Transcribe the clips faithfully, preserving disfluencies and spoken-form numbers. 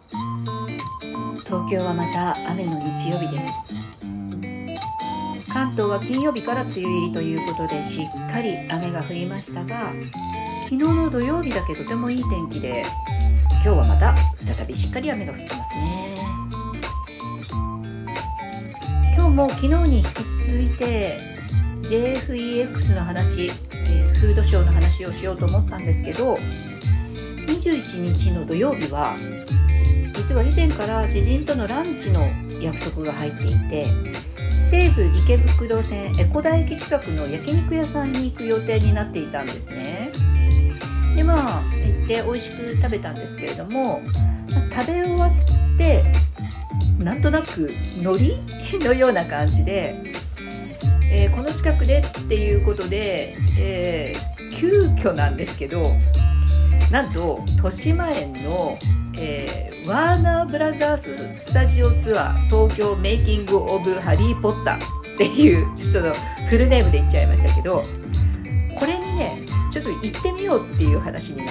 東京はまた雨の日曜日です。関東は金曜日から梅雨入りということでしっかり雨が降りましたが、昨日の土曜日だけとてもいい天気で、今日はまた再びしっかり雨が降ってますね。今日も昨日に引き続いて ジェイエフイーエックス の話、えー、フードショーの話をしようと思ったんですけど、にじゅういちにちの土曜日は実は以前から知人とのランチの約束が入っていて、西武池袋線江古田駅近くの焼肉屋さんに行く予定になっていたんですね。でまあ行って美味しく食べたんですけれども、食べ終わってなんとなくノリのような感じで、えー、この近くでっていうことで、えー、急遽なんですけど、なんと豊島園の、えー、ワーナーブラザーススタジオツアー東京メイキングオブハリーポッターっていうちょっとフルネームで言っちゃいましたけど、これにねちょっと行ってみようっていう話になって、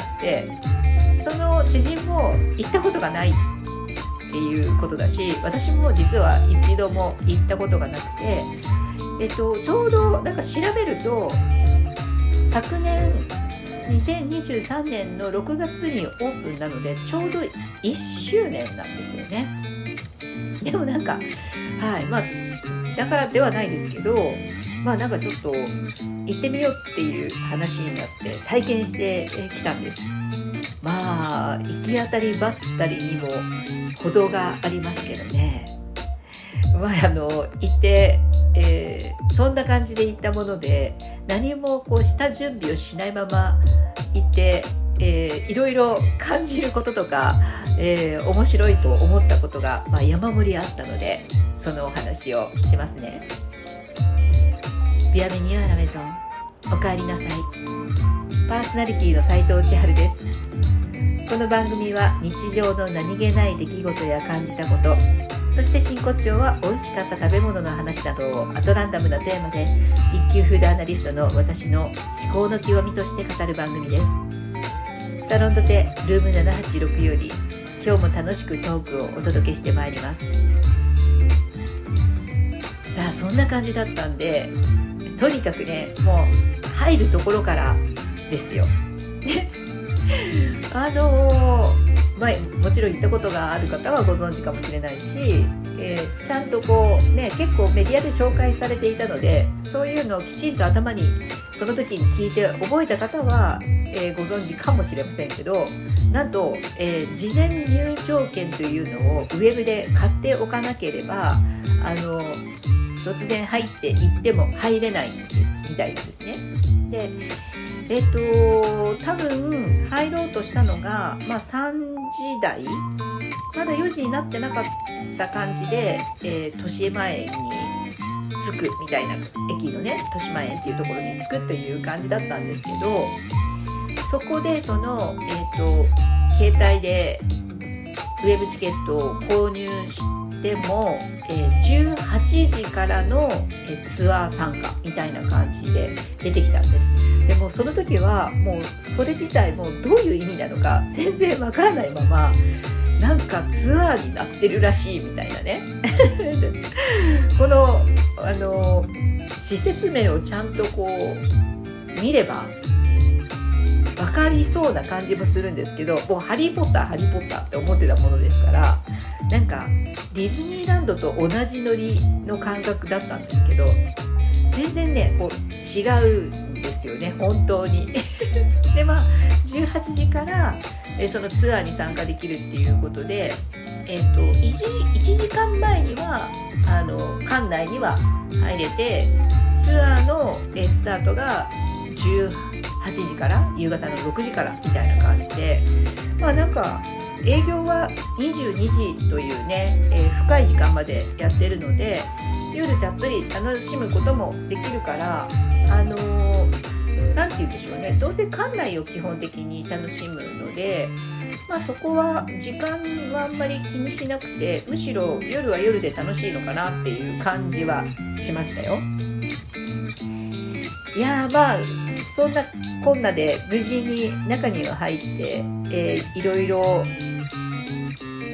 その知人も行ったことがないっていうことだし、私も実は一度も行ったことがなくて、えっと、ちょうどなんか調べると昨年にせんにじゅうさんねんのろくがつにオープンなのでちょうどいっしゅうねんなんですよね。でもなんか、はい、まあだからではないですけど、まあなんかちょっと行ってみようっていう話になって体験してきたんです。まあ行き当たりばったりにも程がありますけどね。まああの行って、えー、そんな感じで行ったもので、何もこう下準備をしないまま行って、えー、いろいろ感じることとか、えー、面白いと思ったことが、まあ、山盛りあったので、そのお話をしますね。ビアメニューアラメゾン、おかえりなさい。パーソナリティの斉藤千春です。この番組は日常の何気ない出来事や感じたこと、そして真骨頂は美味しかった食べ物の話などをアトランダムなテーマで一級フードアナリストの私の思考の極みとして語る番組です。サロンドテルームななはちろくより今日も楽しくトークをお届けしてまいります。さあそんな感じだったんで、とにかくねもう入るところからですよあのーまあ、もちろん行ったことがある方はご存知かもしれないし、えー、ちゃんとこうね結構メディアで紹介されていたので、そういうのをきちんと頭にその時に聞いて覚えた方は、えー、ご存知かもしれませんけど、なんと、えー、事前入場券というのをウェブで買っておかなければ、あの突然入って行っても入れないみたいなんですね。でえっと、多分入ろうとしたのが、まあ、さんじ台まだよじになってなかった感じで、えー、豊島園に着くみたいな、駅のね豊島園っていうところに着くという感じだったんですけど、そこでその、えーと、携帯でウェブチケットを購入しても、えー、じゅうはちじからの、えー、ツアー参加みたいな感じで出てきたんです。でもその時はもうそれ自体もどういう意味なのか全然わからないまま、なんかツアーになってるらしいみたいなねこのあの施設名をちゃんとこう見れば分かりそうな感じもするんですけど、もうハリーポッターハリーポッターって思ってたものですから、なんかディズニーランドと同じノリの感覚だったんですけど、全然ねこう違うんですよね本当にでまあじゅうはちじからえそのツアーに参加できるっていうことで、えー、と いちじかんまえにはあの館内には入れて、ツアーのえスタートがじゅうはちじから夕方のろくじからみたいな感じで、まあなんか営業はにじゅうにじというね、えー、深い時間までやってるので、夜たっぷり楽しむこともできるから、あのー、なんて言うんでしょうね、どうせ館内を基本的に楽しむので、まあ、そこは時間はあんまり気にしなくて、むしろ夜は夜で楽しいのかなっていう感じはしましたよ。いやーまあそんなこんなで無事に中には入って、えー、いろいろ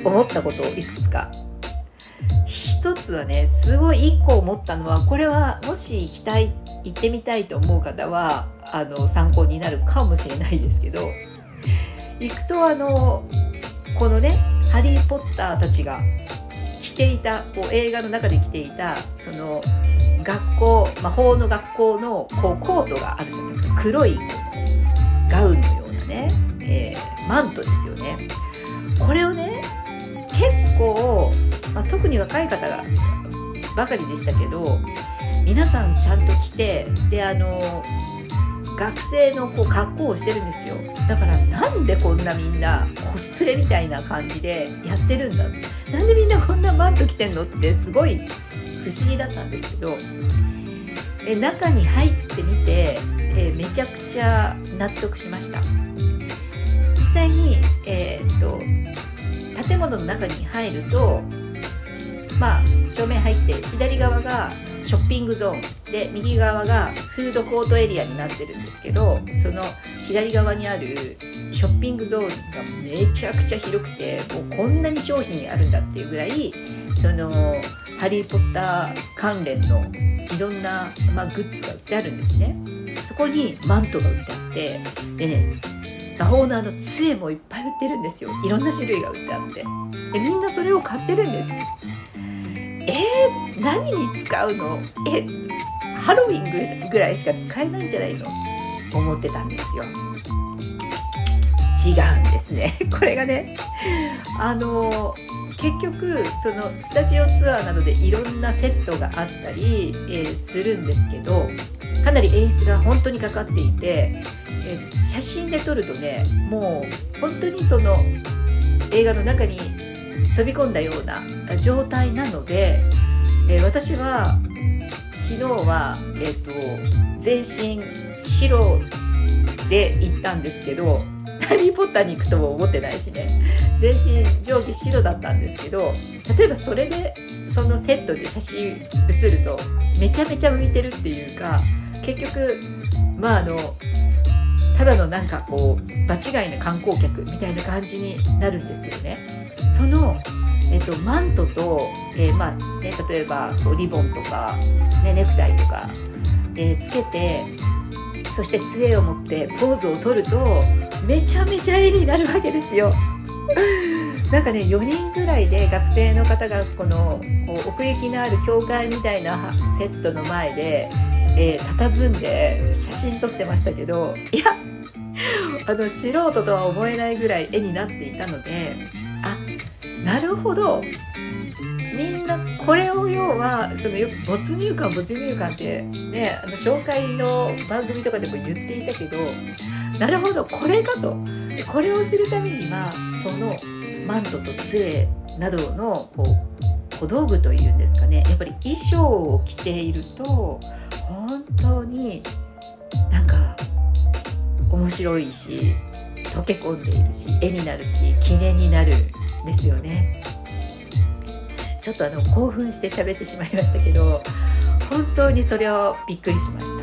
思ったことをいくつか。一つはね、すごい一個思ったのは、これはもし行きたい行ってみたいと思う方はあの参考になるかもしれないですけど、行くとあのこのねハリー・ポッターたちが着ていた、こう映画の中で着ていたその学校、魔法の学校のこうコートがあるじゃないですか。黒いガウンのようなね、えー、マントですよね。これをね結構、まあ、特に若い方がばかりでしたけど、皆さんちゃんと着て、であの学生のこう格好をしてるんですよ。だからなんでこんなみんなコスプレみたいな感じでやってるんだ、なんでみんなこんなマント着てんのってすごい不思議だったんですけど、え中に入ってみて、えめちゃくちゃ納得しました。実際に、えー、っと建物の中に入ると、まあ正面入って左側がショッピングゾーンで、右側がフードコートエリアになってるんですけど、その左側にあるショッピングゾーンがめちゃくちゃ広くて、もうこんなに商品あるんだっていうぐらい、そのハリー・ポッター関連のいろんな、まあ、グッズが売ってあるんですね。そこにマントが売ってあって、でね、魔法のあの杖もいっぱい売ってるんですよ。いろんな種類が売ってあって、でみんなそれを買ってるんです。えー、何に使うの？え、ハロウィンぐらいしか使えないんじゃないの？思ってたんですよ。違うんですね。これがね、あの結局そのスタジオツアーなどでいろんなセットがあったり、えー、するんですけど、かなり演出が本当にかかっていて、えー、写真で撮るとね、もう本当にその映画の中に飛び込んだような状態なので、えー、私は昨日は、えーと、全身白で行ったんですけど、ハリーポッターに行くとも思ってないしね、全身上下白だったんですけど、例えばそれでそのセットで写真写るとめちゃめちゃ浮いてるっていうか、結局まああのただのなんかこう場違いな観光客みたいな感じになるんですけどね、その、えっと、マントと、えーまあね、例えばこうリボンとか、ね、ネクタイとか、えー、つけて、そして杖を持ってポーズを取るとめちゃめちゃ絵になるわけですよ。なんかね、よにんぐらいで学生の方がこのこう奥行きのある教会みたいなセットの前で、えー、佇んで写真撮ってましたけど、いやあの素人とは思えないぐらい絵になっていたので、あ、なるほど、みんなこれを要はその没入感没入感ってね、あの紹介の番組とかでも言っていたけど、なるほどこれかと。これをするためにはそのマントと杖などのこう小道具というんですかね、やっぱり衣装を着ていると本当になんか面白いし、溶け込んでいるし、絵になるし、記念になるんですよね。ちょっとあの興奮して喋ってしまいましたけど、本当にそれをびっくりしました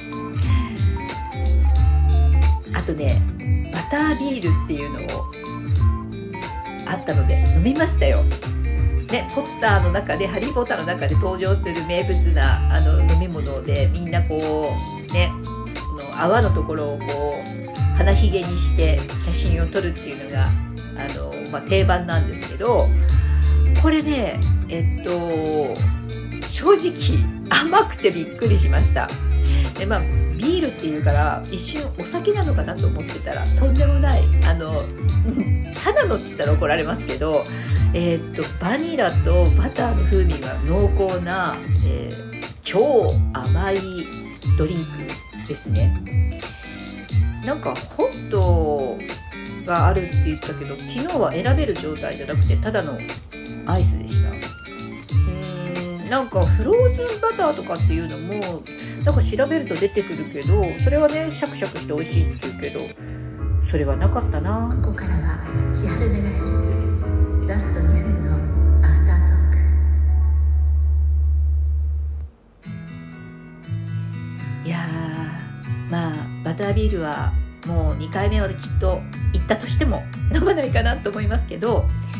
。あとね、バタービールっていうのをあったので飲みましたよ。ね、ポッターの中でハリーポッターの中で登場する名物なあの飲み物で、みんなこうね、この泡のところをこう鼻ひげにして写真を撮るっていうのがあの、まあ、定番なんですけど、これね、えっと正直甘くてびっくりしました。で、まあビールっていうから一瞬お酒なのかなと思ってたら、とんでもない、あのただのって言ったら怒られますけど、えー、っとバニラとバターの風味が濃厚な、えー、超甘いドリンクですね。なんかホットがあるって言ったけど、昨日は選べる状態じゃなくてただのアイスでした。うーん、なんかフローズンバターとかっていうのもなんか調べると出てくるけど、それはねシャクシャクして美味しいって言うけど、それはなかったな。 ここからは千春メガヘルツラストにふんのアフタートーク。いやー、まあバタービールはもうにかいめはきっと行ったとしても飲まないかなと思いますけど、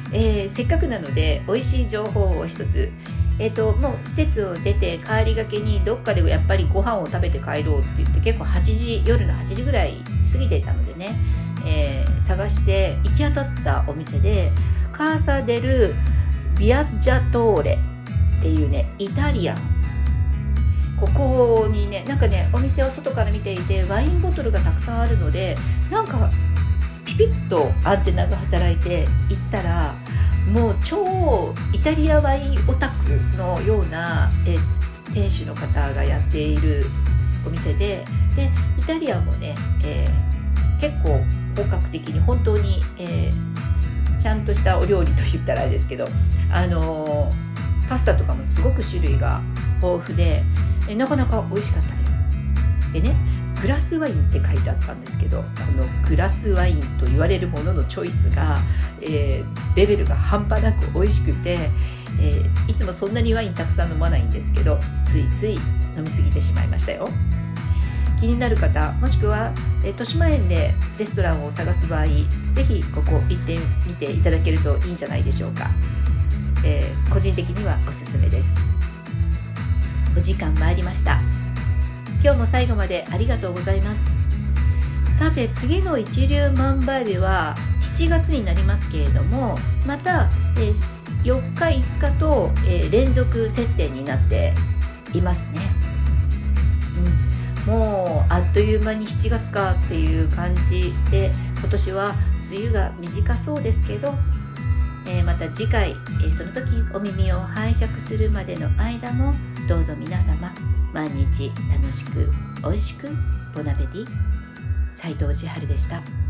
えー、せっかくなので美味しい情報を一つ、えーと、もう施設を出て帰りがけにどっかでやっぱりご飯を食べて帰ろうって言って、結構はちじ夜のはちじぐらい過ぎていたのでね、えー、探して行き当たったお店で、カーサデルビアッジャトーレっていうねイタリアン、ここにねなんかねお店を外から見ていてワインボトルがたくさんあるので、なんかピピッとアンテナが働いて行ったら、もう超イタリアワインオタクのようなえ店主の方がやっているお店で、でイタリアンもね、えー、結構本格的に本当に、えー、ちゃんとしたお料理と言ったらあれですけど、あのー、パスタとかもすごく種類が豊富で、えなかなか美味しかったです。でね、グラスワインって書いてあったんですけど、このグラスワインと言われるもののチョイスが、えー、レベルが半端なく美味しくて、えー、いつもそんなにワインたくさん飲まないんですけど、ついつい飲みすぎてしまいましたよ。気になる方、もしくは、えー、豊島園でレストランを探す場合、ぜひここ行ってみていただけるといいんじゃないでしょうか。えー、個人的にはおすすめです。お時間参りました。今日も最後までありがとうございます。さて次の一粒万倍日はしちがつになりますけれども、また、えー、よっかいつかと、えー、連続設定になっていますね、うん、もうあっという間にしちがつかっていう感じで、今年は梅雨が短そうですけど、えー、また次回、えー、その時お耳を拝借するまでの間もどうぞ皆様毎日楽しく美味しくボナペティ。斉藤千春でした。